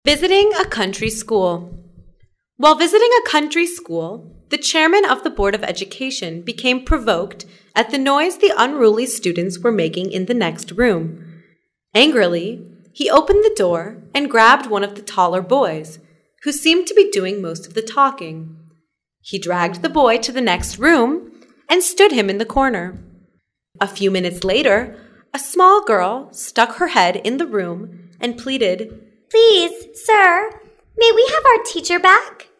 Visiting a country school. While visiting a country school, the chairman of the Board of Education became provoked at the noise the unruly students were making in the next room. Angrily, he opened the door and grabbed one of the taller boys, who seemed to be doing most of the talking. He dragged the boy to the next room and stood him in the corner. A few minutes later, a small girl stuck her head in the room and pleaded, "Please, sir, may we have our teacher back?"